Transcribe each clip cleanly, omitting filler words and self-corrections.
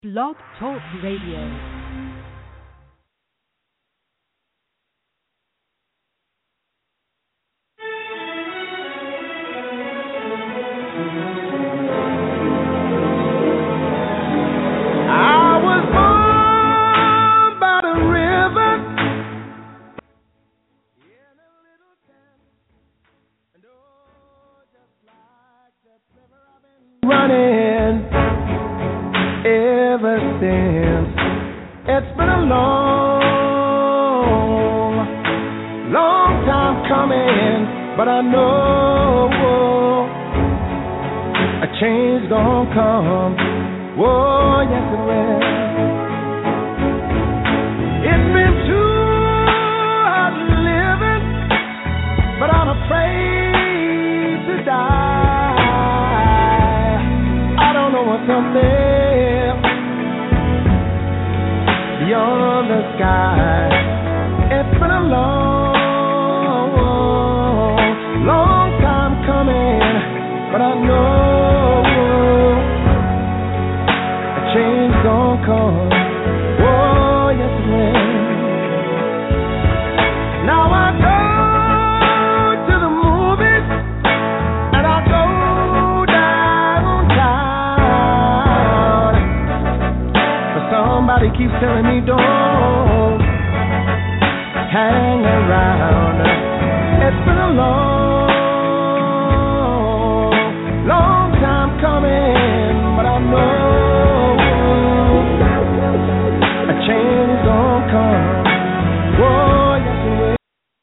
Blog Talk Radio. Running ever since. It's been a long, long time coming, but I know a change gonna come. Oh, yes it will. It's been too hard living, but I'm afraid to die. I don't know what's up there beyond the sky. It's been a long, long time coming, but I know a change gonna come. Oh, yes it will. Now I go to the movies and I go downtown, but somebody keeps telling me don't hang around. It's been a long, long time coming, but I know a change gonna come. Oh, yes it will.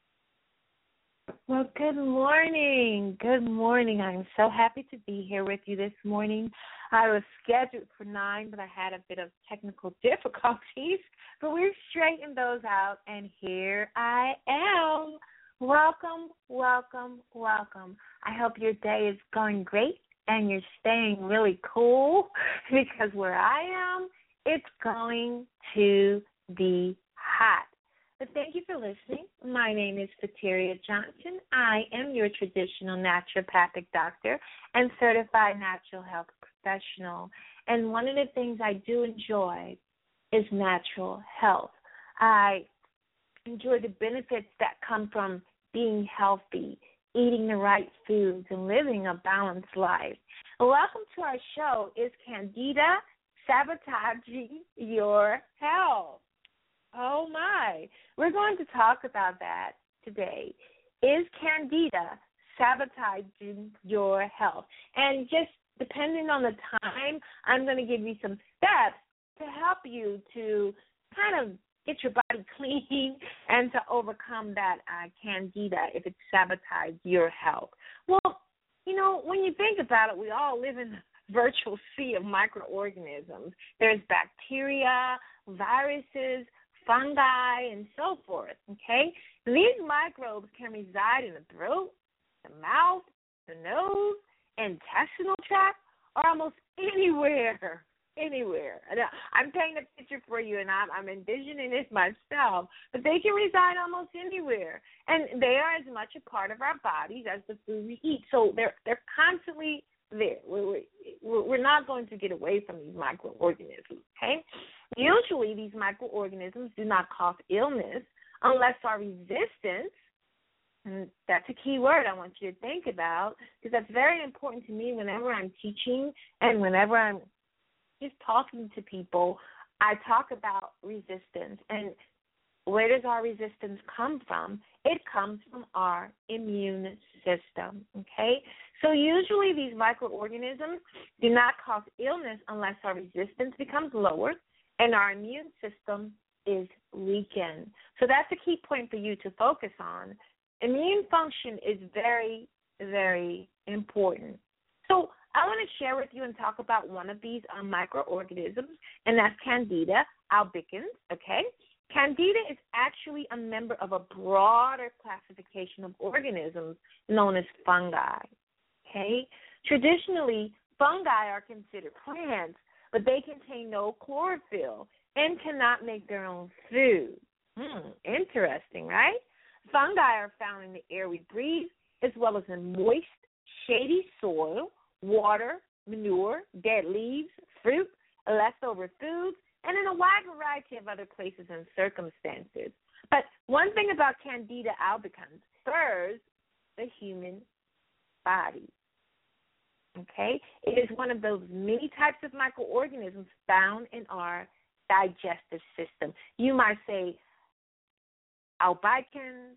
Well, good morning. Good morning. I'm so happy to be here with you this morning. I was scheduled for 9, but I had a bit of technical difficulties. But we've straightened those out, and here I am. Welcome, welcome, welcome. I hope your day is going great and you're staying really cool because where I am, it's going to be hot. But thank you for listening. My name is Fateria Johnson. I am your traditional naturopathic doctor and certified natural health professional. And one of the things I do enjoy is natural health. I enjoy the benefits that come from being healthy, eating the right foods, and living a balanced life. Welcome to our show. Is Candida sabotaging your health? Oh, my. We're going to talk about that today. Is Candida sabotaging your health? And just depending on the time, I'm going to give you some steps to help you to kind of get your body clean and to overcome that Candida if it sabotages your health. Well, you know, when you think about it, we all live in a virtual sea of microorganisms. There's bacteria, viruses, fungi, and so forth, okay? These microbes can reside in the throat, the mouth, the nose, intestinal tract, or almost anywhere. I'm painting a picture for you, and I'm envisioning this myself, but they can reside almost anywhere, and they are as much a part of our bodies as the food we eat, so they're constantly there. We're not going to get away from these microorganisms, okay? Usually these microorganisms do not cause illness unless our resistance, and that's a key word I want you to think about because that's very important to me whenever I'm teaching and whenever I'm just talking to people. I talk about resistance, and where does our resistance come from? It comes from our immune system, okay? So usually these microorganisms do not cause illness unless our resistance becomes lower and our immune system is weakened. So that's a key point for you to focus on. Immune function is very, very important. So I want to share with you and talk about one of these microorganisms, and that's Candida albicans, okay? Candida is actually a member of a broader classification of organisms known as fungi, okay? Traditionally, fungi are considered plants, but they contain no chlorophyll and cannot make their own food. Interesting, right? Fungi are found in the air we breathe, as well as in moist, shady soil, water, manure, dead leaves, fruit, leftover foods, and in a wide variety of other places and circumstances. But one thing about Candida albicans spurs the human body. Okay? It is one of those many types of microorganisms found in our digestive system. You might say albicans,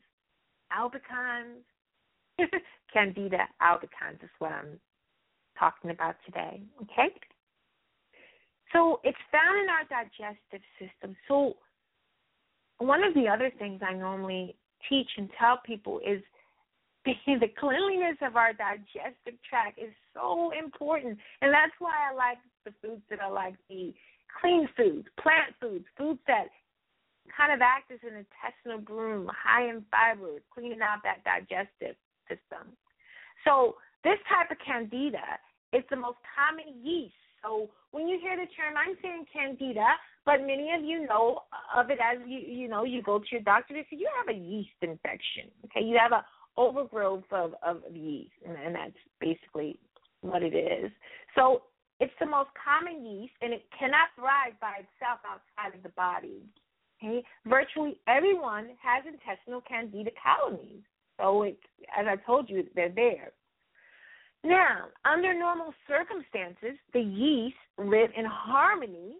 Candida albicans is what I'm talking about today. Okay? So it's found in our digestive system. So one of the other things I normally teach and tell people is the cleanliness of our digestive tract is so important. And that's why I like the foods that I like to eat. Clean foods, plant foods, foods that kind of act as an intestinal broom, high in fiber, cleaning out that digestive system. So this type of Candida is the most common yeast. So when you hear the term, I'm saying Candida, but many of you know of it as you go to your doctor, they say you have a yeast infection. Okay, you have an overgrowth of yeast, and that's basically what it is. So it's the most common yeast, and it cannot thrive by itself outside of the body. Okay, virtually everyone has intestinal Candida colonies. So as I told you, they're there. Now, under normal circumstances, the yeast live in harmony,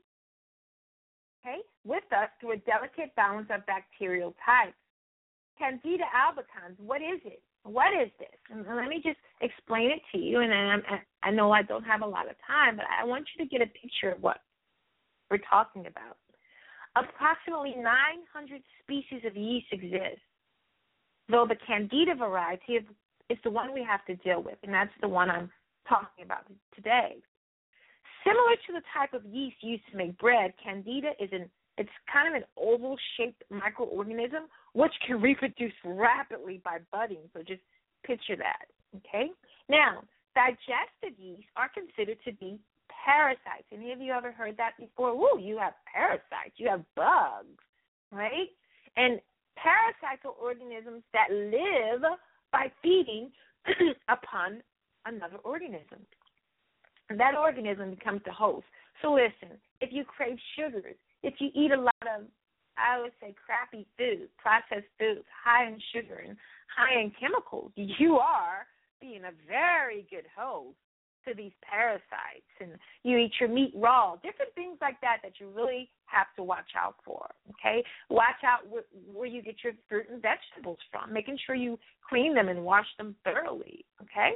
with us through a delicate balance of bacterial types. Candida albicans, what is it? What is this? And let me just explain it to you. And I know I don't have a lot of time, but I want you to get a picture of what we're talking about. Approximately 900 species of yeast exist, though the Candida variety is the one we have to deal with, and that's the one I'm talking about today. Similar to the type of yeast used to make bread, Candida it's kind of an oval-shaped microorganism which can reproduce rapidly by budding. So just picture that, okay? Now, digestive yeast are considered to be parasites. Any of you ever heard that before? Ooh, you have parasites. You have bugs, right? And parasites are organisms that live by feeding upon another organism. And that organism becomes the host. So listen, if you crave sugars, if you eat a lot of, I would say, crappy food, processed foods, high in sugar and high in chemicals, you are being a very good host to these parasites. And you eat your meat raw, different things like that you really have to watch out for, okay? Watch out where you get your fruit and vegetables from, making sure you clean them and wash them thoroughly, okay?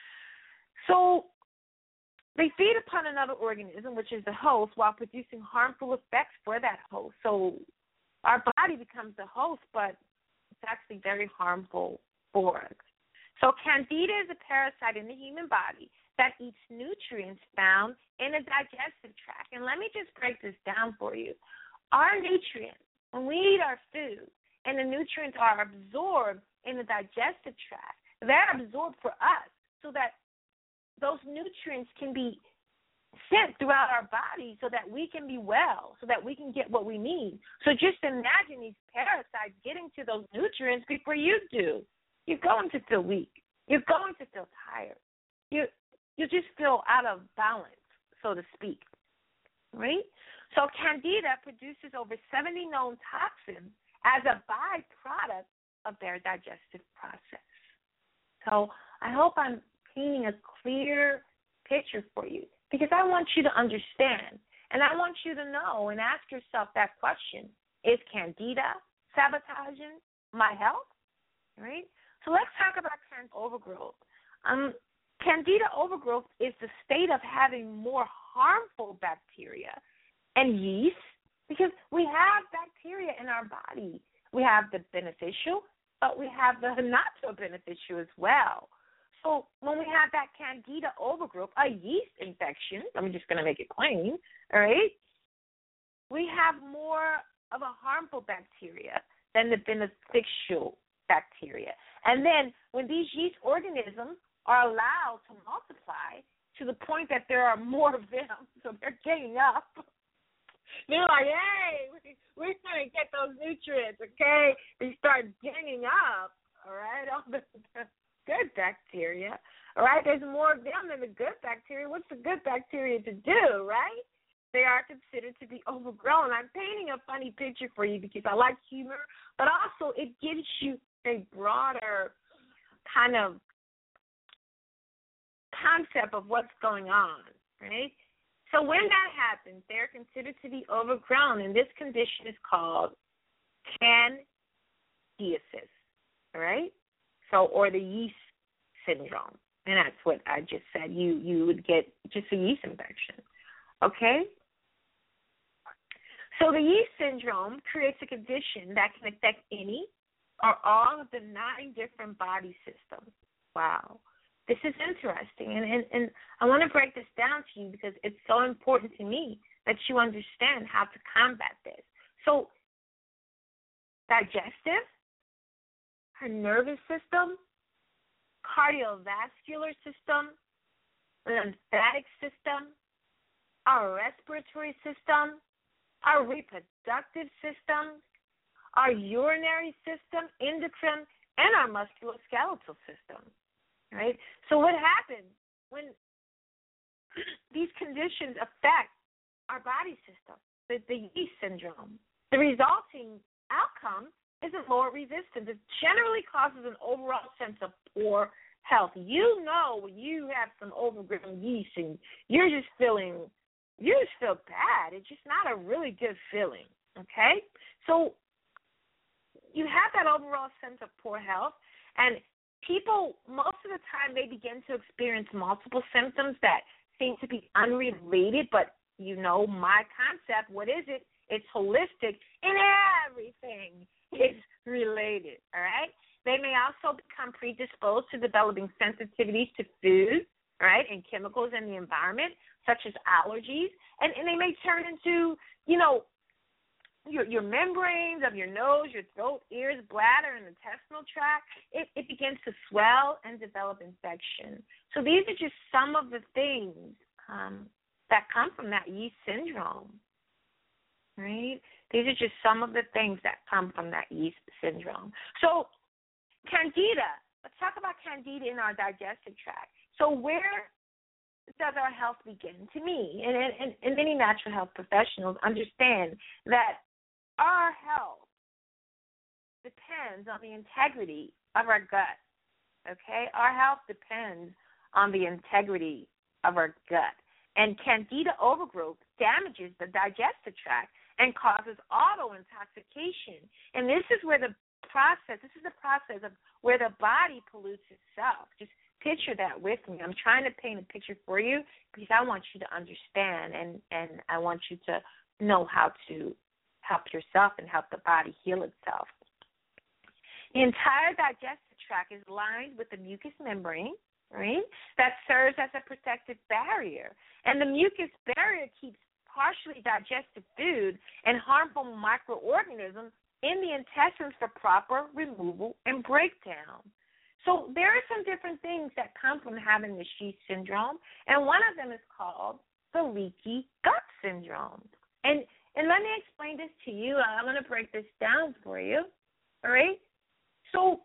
So they feed upon another organism, which is the host, while producing harmful effects for that host. So our body becomes the host, but it's actually very harmful for us. So Candida is a parasite in the human body that eats nutrients found in the digestive tract. And let me just break this down for you. Our nutrients, when we eat our food and the nutrients are absorbed in the digestive tract, they're absorbed for us so that those nutrients can be sent throughout our body so that we can be well, so that we can get what we need. So just imagine these parasites getting to those nutrients before you do. You're going to feel weak. You're going to feel tired. You just feel out of balance, so to speak, right? So Candida produces over 70 known toxins as a byproduct of their digestive process. So I hope I'm painting a clear picture for you because I want you to understand and I want you to know and ask yourself that question. Is Candida sabotaging my health? Right? So let's talk about Candida overgrowth. Candida overgrowth is the state of having more harmful bacteria and yeast because we have bacteria in our body. We have the beneficial, but we have the not so beneficial as well. So when we have that Candida overgrowth, a yeast infection, I'm just going to make it plain, all right, we have more of a harmful bacteria than the beneficial bacteria. And then when these yeast organisms are allowed to multiply to the point that there are more of them, so they're getting up, they're like, hey, we're going to get those nutrients, okay? They start ganging up, all right, all the good bacteria, all right? There's more of them than the good bacteria. What's the good bacteria to do, right? they are considered to be overgrown. I'm painting a funny picture for you because I like humor, but also it gives you a broader kind of concept of what's going on, right? So when that happens, they're considered to be overgrown, and this condition is called candidiasis, all right? So, or the yeast syndrome, and that's what I just said. You would get just a yeast infection, okay? So the yeast syndrome creates a condition that can affect any or all of the 9 different body systems. Wow. This is interesting, and I want to break this down to you because it's so important to me that you understand how to combat this. So digestive, her nervous system, cardiovascular system, lymphatic system, our respiratory system, our reproductive system, our urinary system, endocrine, and our musculoskeletal system. Right? So what happens when these conditions affect our body system, the yeast syndrome? The resulting outcome is a lower resistance. It generally causes an overall sense of poor health. You know when you have some overgrown yeast and you just feel bad. It's just not a really good feeling, okay? So you have that overall sense of poor health, and people, most of the time, they begin to experience multiple symptoms that seem to be unrelated, but you know my concept. What is it? It's holistic, and everything is related, all right? They may also become predisposed to developing sensitivities to food, all right, and chemicals in the environment, such as allergies, and they may turn into, you know, your membranes of your nose, your throat, ears, bladder, and intestinal tract, it begins to swell and develop infection. So these are just some of the things that come from that yeast syndrome, right? These are just some of the things that come from that yeast syndrome. So candida, let's talk about candida in our digestive tract. So where does our health begin? To me, and many natural health professionals understand that our health depends on the integrity of our gut, okay? Our health depends on the integrity of our gut. And candida overgrowth damages the digestive tract and causes auto-intoxication. And this is the process of where the body pollutes itself. Just picture that with me. I'm trying to paint a picture for you because I want you to understand, and I want you to know how to help yourself and help the body heal itself. The entire digestive tract is lined with a mucous membrane, right, that serves as a protective barrier. And the mucous barrier keeps partially digested food and harmful microorganisms in the intestines for proper removal and breakdown. So there are some different things that come from having the yeast syndrome, and one of them is called the leaky gut syndrome. And let me explain this to you. I'm going to break this down for you, all right? So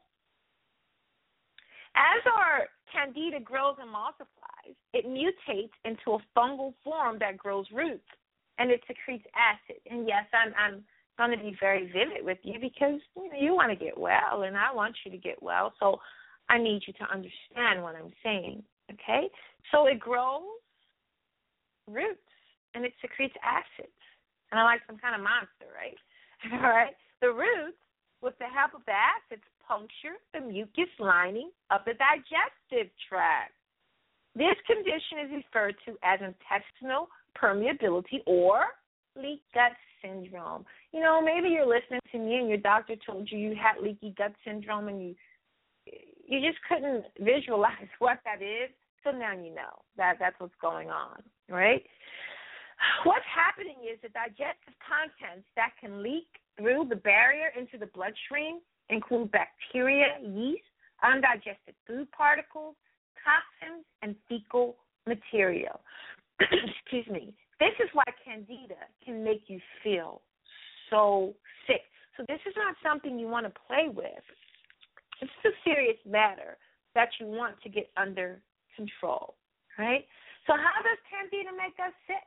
as our candida grows and multiplies, it mutates into a fungal form that grows roots, and it secretes acid. And, yes, I'm going to be very vivid with you because you want to get well, and I want you to get well, so I need you to understand what I'm saying, okay? So it grows roots, and it secretes acids. And I like some kind of monster, right? All right. The roots, with the help of the acids, puncture the mucus lining of the digestive tract. This condition is referred to as intestinal permeability or leaky gut syndrome. You know, maybe you're listening to me and your doctor told you you had leaky gut syndrome and you just couldn't visualize what that is. So now you know that's what's going on, right? What's happening is the digestive contents that can leak through the barrier into the bloodstream include bacteria, yeast, undigested food particles, toxins, and fecal material. Excuse me. This is why candida can make you feel so sick. So this is not something you want to play with. It's a serious matter that you want to get under control, right? So how does candida make us sick?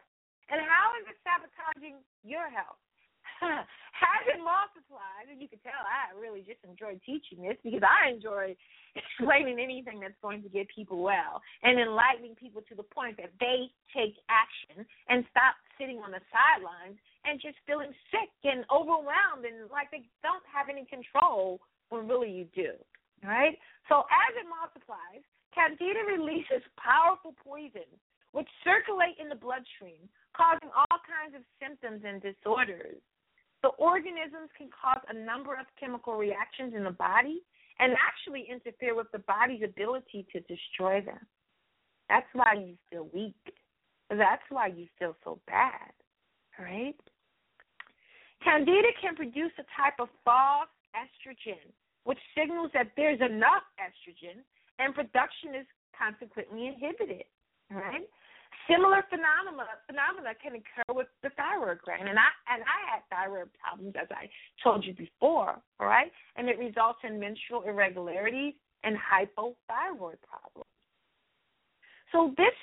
And how is it sabotaging your health? As it multiplies, and you can tell I really just enjoy teaching this because I enjoy explaining anything that's going to get people well and enlightening people to the point that they take action and stop sitting on the sidelines and just feeling sick and overwhelmed and like they don't have any control when really you do. All right? So as it multiplies, Candida releases powerful poisons which circulate in the bloodstream, causing all kinds of symptoms and disorders. The organisms can cause a number of chemical reactions in the body and actually interfere with the body's ability to destroy them. That's why you feel weak. That's why you feel so bad, all right? Candida can produce a type of false estrogen, which signals that there's enough estrogen and production is consequently inhibited, all right? Similar phenomena can occur with the thyroid gland, and I had thyroid problems, as I told you before, all right? And it results in menstrual irregularities and hypothyroid problems. So this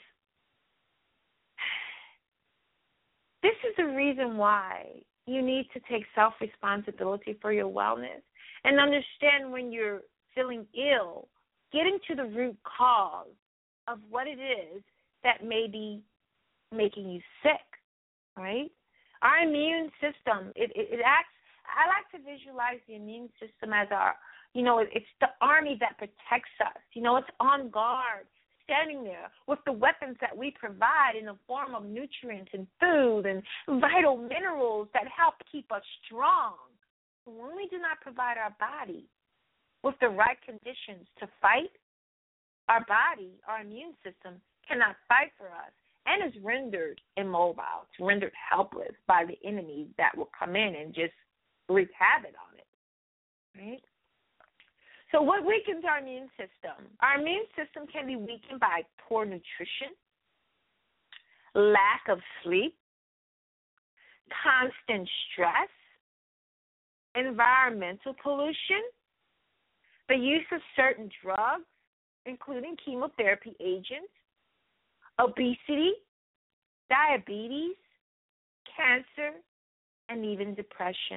is the reason why you need to take self-responsibility for your wellness and understand when you're feeling ill, getting to the root cause of what it is that may be making you sick, right? Our immune system, it acts, I like to visualize the immune system as our, it's the army that protects us. It's on guard, standing there with the weapons that we provide in the form of nutrients and food and vital minerals that help keep us strong. But when we do not provide our body with the right conditions to fight, our body, our immune system, cannot fight for us and is rendered immobile. It's rendered helpless by the enemy that will come in and just wreak havoc on it, right? So what weakens our immune system? Our immune system can be weakened by poor nutrition, lack of sleep, constant stress, environmental pollution, the use of certain drugs, including chemotherapy agents, obesity, diabetes, cancer, and even depression.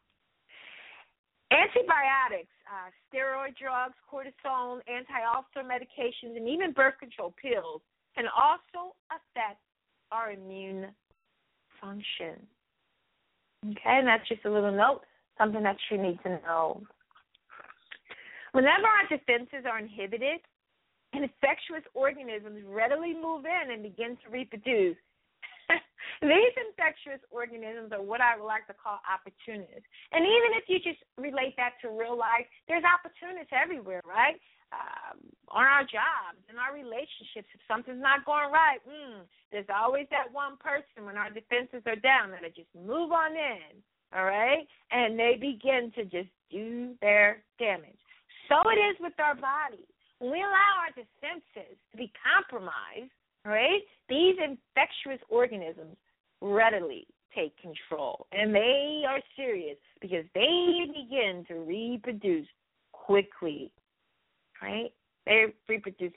Antibiotics, steroid drugs, cortisone, anti-ulcer medications, and even birth control pills can also affect our immune function. Okay, and that's just a little note, something that you need to know. Whenever our defenses are inhibited, infectious organisms readily move in and begin to reproduce. These infectious organisms are what I would like to call opportunists. And even if you just relate that to real life, there's opportunists everywhere, right? On our jobs, in our relationships, if something's not going right, there's always that one person when our defenses are down that'll just move on in, all right? And they begin to just do their damage. So it is with our bodies. When we allow our defenses to be compromised, right, these infectious organisms readily take control. And they are serious because they begin to reproduce quickly, right? They reproduce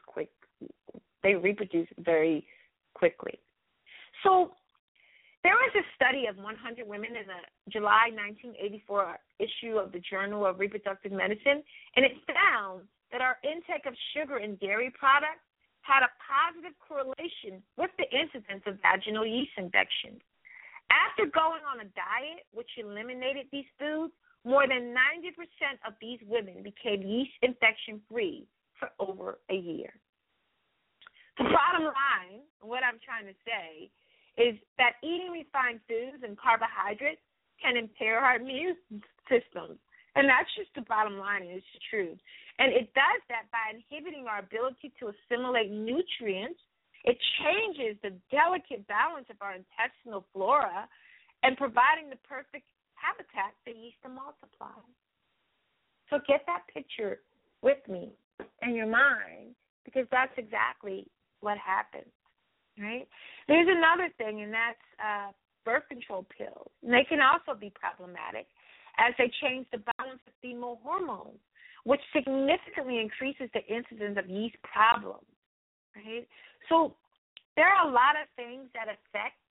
very quickly. So there was a study of 100 women in the July 1984 issue of the Journal of Reproductive Medicine, and it found that our intake of sugar and dairy products had a positive correlation with the incidence of vaginal yeast infections. After going on a diet which eliminated these foods, more than 90% of these women became yeast infection-free for over a year. The bottom line, what I'm trying to say, is that eating refined foods and carbohydrates can impair our immune systems. And that's just the bottom line, and it's the truth. And it does that by inhibiting our ability to assimilate nutrients. It changes the delicate balance of our intestinal flora and providing the perfect habitat for yeast to multiply. So get that picture with me in your mind, because that's exactly what happens, right? There's another thing, and that's birth control pills. And they can also be problematic as they change the balance of female hormones, which significantly increases the incidence of yeast problems, right? So there are a lot of things that affect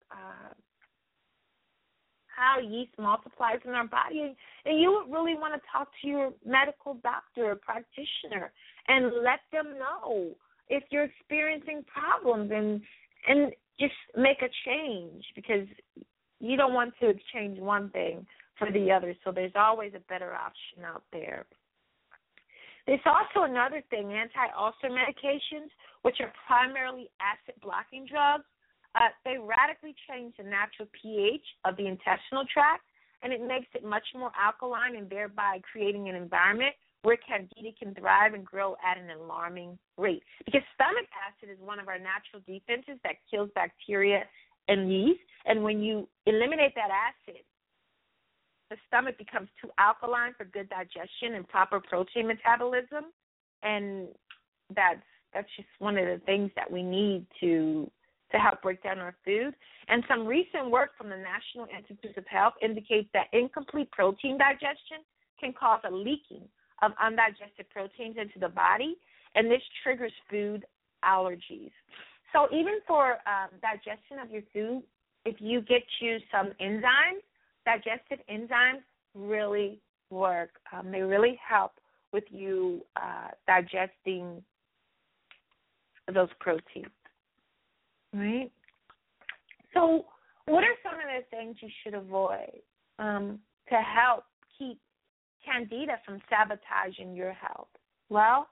how yeast multiplies in our body. And you would really want to talk to your medical doctor or practitioner and let them know if you're experiencing problems and just make a change, because you don't want to exchange one thing for the other. So there's always a better option out there. There's also another thing, anti-ulcer medications, which are primarily acid-blocking drugs. They radically change the natural pH of the intestinal tract, and it makes it much more alkaline, and thereby creating an environment where Candida can thrive and grow at an alarming rate. Because stomach acid is one of our natural defenses that kills bacteria and yeast, and when you eliminate that acid, the stomach becomes too alkaline for good digestion and proper protein metabolism, and that's just one of the things that we need to help break down our food. And some recent work from the National Institutes of Health indicates that incomplete protein digestion can cause a leaking of undigested proteins into the body, and this triggers food allergies. So even for digestion of your food, if you get you some enzymes, digestive enzymes really work. They really help with you digesting those proteins, right? So what are some of the things you should avoid to help keep Candida from sabotaging your health? Well,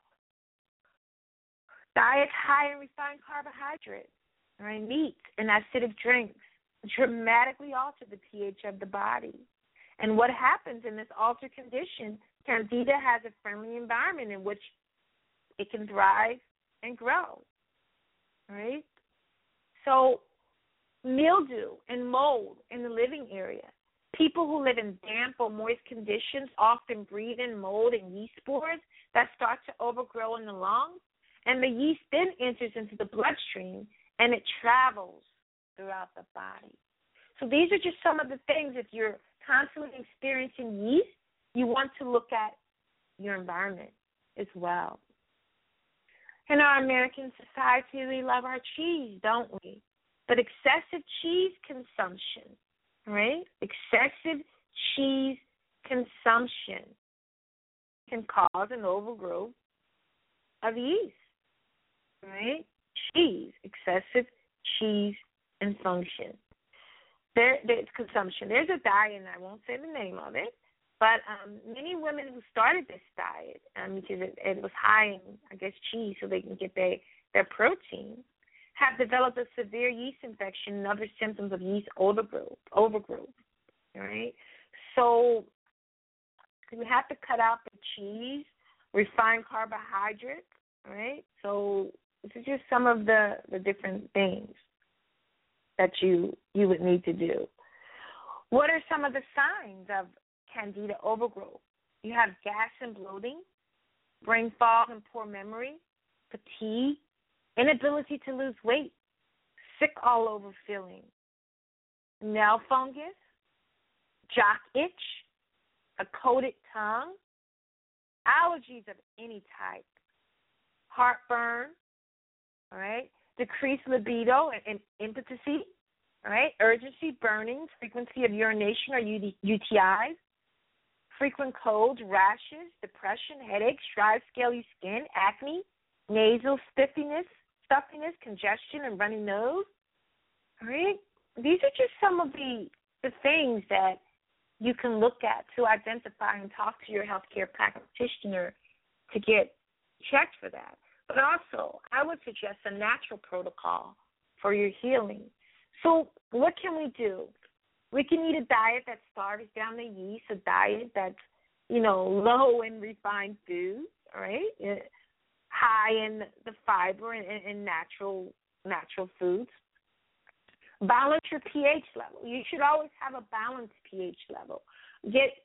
diets high in refined carbohydrates, right? Meat and acidic drinks dramatically alter the pH of the body. And what happens in this altered condition, Candida has a friendly environment in which it can thrive and grow, right? So mildew and mold in the living area. People who live in damp or moist conditions often breathe in mold and yeast spores that start to overgrow in the lungs, and the yeast then enters into the bloodstream, and it travels throughout the body. So these are just some of the things. If you're constantly experiencing yeast, you want to look at your environment as well. In our American society, we love our cheese, don't we? But excessive cheese consumption, right? Excessive cheese consumption can cause an overgrowth of yeast, right? Excessive cheese consumption. There's consumption. There's a diet, and I won't say the name of it, but many women who started this diet, because it was high in, I guess, cheese so they can get their protein, have developed a severe yeast infection and other symptoms of yeast overgrowth, right? So we have to cut out the cheese, refined carbohydrates, right? So this is just some of the different things that you would need to do. What are some of the signs of Candida overgrowth? You have gas and bloating, brain fog and poor memory, fatigue, inability to lose weight, sick all over feeling, nail fungus, jock itch, a coated tongue, allergies of any type, heartburn, all right, decreased libido and impotency, all right, urgency, burnings, frequency of urination or UTIs, frequent colds, rashes, depression, headaches, dry, scaly skin, acne, nasal stuffiness, congestion, and runny nose. All right, these are just some of the things that you can look at to identify and talk to your healthcare practitioner to get checked for that. But also, I would suggest a natural protocol for your healing. So what can we do? We can eat a diet that starves down the yeast, a diet that's, low in refined foods, all right, high in the fiber and natural foods. Balance your pH level. You should always have a balanced pH level. Get,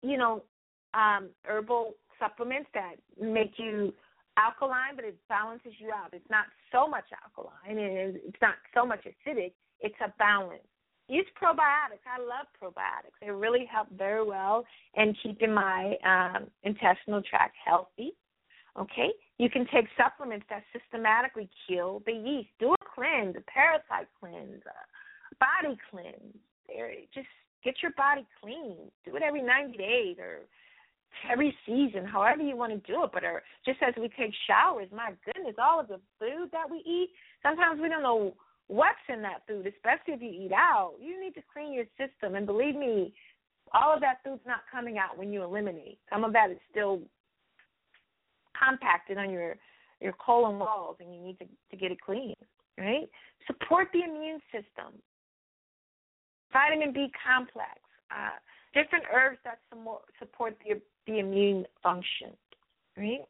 herbal supplements that make you alkaline, but it balances you out. It's not so much alkaline, and it's not so much acidic. It's a balance. Use probiotics. I love probiotics. They really help very well in keeping my intestinal tract healthy. Okay? You can take supplements that systematically kill the yeast. Do a cleanse, a parasite cleanse, body cleanse. Just get your body clean. Do it every 90 days or every season, however you want to do it. But just as we take showers, my goodness, all of the food that we eat, sometimes we don't know what's in that food, especially if you eat out. You need to clean your system. And believe me, all of that food's not coming out when you eliminate. Some of that is still compacted on your colon walls, and you need to get it clean, right? Support the immune system. Vitamin B complex, different herbs that support the immune function, right?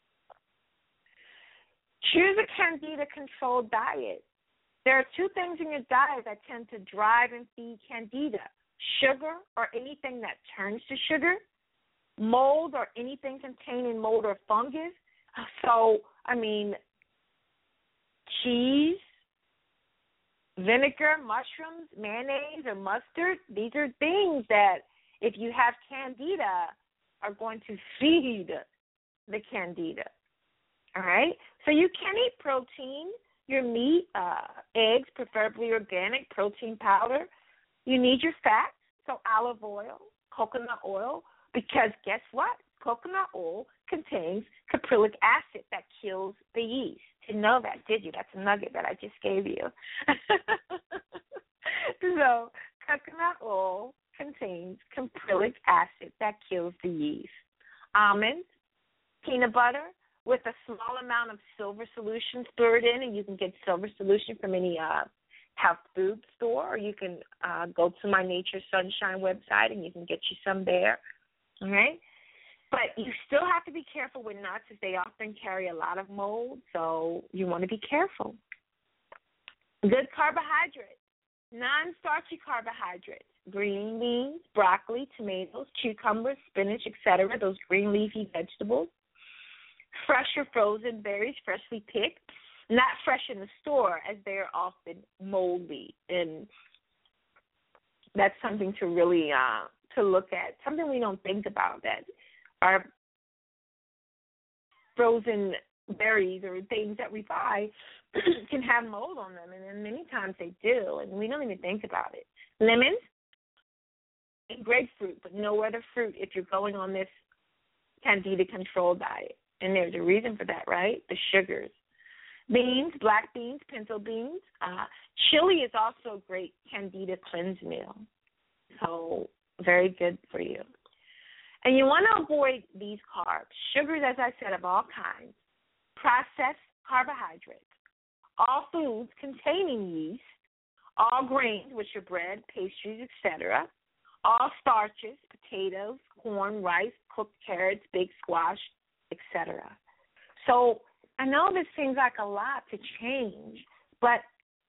Choose a candida-controlled diet. There are two things in your diet that tend to drive and feed candida: sugar or anything that turns to sugar, mold or anything containing mold or fungus. So, cheese, vinegar, mushrooms, mayonnaise, or mustard, these are things that, if you have candida, are going to feed the candida. All right? So you can eat protein, your meat, eggs, preferably organic, protein powder. You need your fats, so olive oil, coconut oil, because guess what? Coconut oil contains caprylic acid that kills the yeast. Didn't know that, did you? That's a nugget that I just gave you. So coconut oil contains caprylic acid that kills the yeast. Almonds, peanut butter with a small amount of silver solution stored in, and you can get silver solution from any health food store, or you can go to my Nature Sunshine website and you can get you some there. All right? But you still have to be careful with nuts, as they often carry a lot of mold, so you want to be careful. Good carbohydrates, non-starchy carbohydrates, green beans, broccoli, tomatoes, cucumbers, spinach, etc., those green leafy vegetables. Fresh or frozen berries, freshly picked, not fresh in the store, as they're often moldy. And that's something to really to look at, something we don't think about, that our frozen berries or things that we buy can have mold on them, and many times they do, and we don't even think about it. Lemons and grapefruit, but no other fruit if you're going on this candida control diet. And there's a reason for that, right? The sugars. Beans, black beans, pinto beans. Chili is also a great candida cleanse meal. So very good for you. And you want to avoid these carbs. Sugars, as I said, of all kinds. Processed carbohydrates. All foods containing yeast. All grains, which are bread, pastries, etc. All starches, potatoes, corn, rice, cooked carrots, baked squash, etc. So I know this seems like a lot to change, but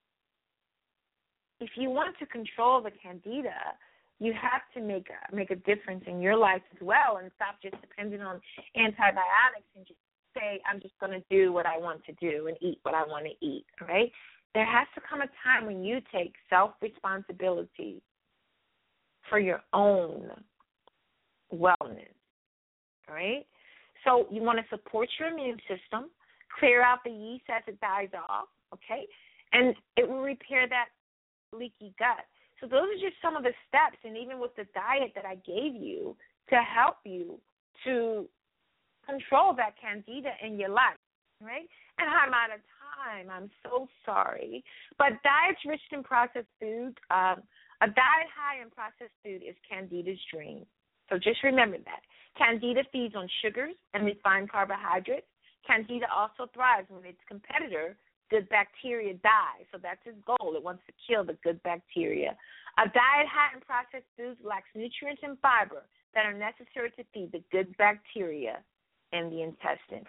if you want to control the candida, you have to make a difference in your life as well, and stop just depending on antibiotics and just say, I'm just going to do what I want to do and eat what I want to eat, all right? There has to come a time when you take self-responsibility for your own wellness, all right? So you want to support your immune system, clear out the yeast as it dies off, okay? And it will repair that leaky gut. So those are just some of the steps, and even with the diet that I gave you, to help you to control that candida in your life, right? And I'm out of time. I'm so sorry. But diets rich in processed food, a diet high in processed food is candida's dream. So just remember that. Candida feeds on sugars and refined carbohydrates. Candida also thrives when its competitor, good bacteria, dies. So that's its goal. It wants to kill the good bacteria. A diet high in processed foods lacks nutrients and fiber that are necessary to feed the good bacteria in the intestine.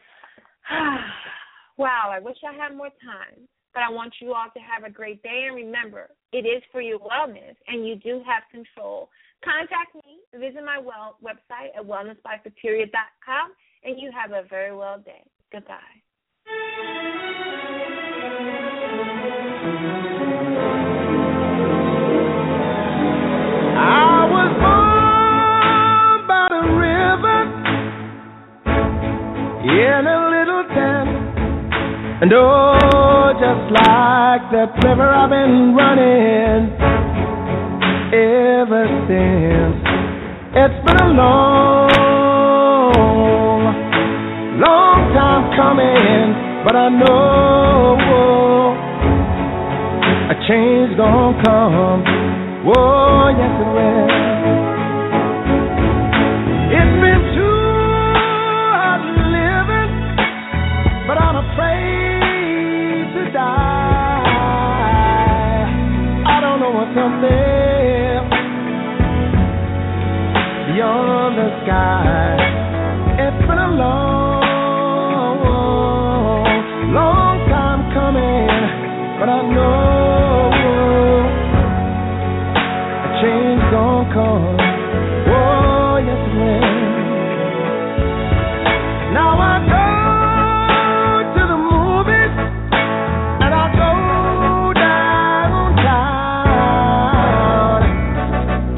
Wow, I wish I had more time, but I want you all to have a great day. And remember, it is for your wellness, and you do have control. Contact me. Visit my website at wellnessbyfateria.com, and you have a very well day. Goodbye. I was born by the river in a little town, and oh, just like that river I've been running ever since. It's been a long, long time coming, but I know a change gonna come. Oh, yes it will. It's been too hard living, but I'm afraid to die. I don't know what's up there beyond the sky. It's been a long, long time coming, but I know a change gonna come. Oh, yes it will. Now I go to the movies and I go downtown,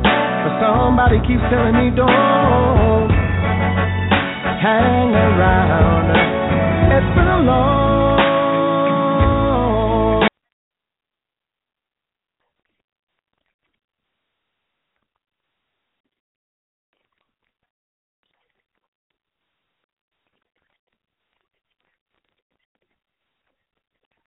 but somebody keeps telling me don't hang around.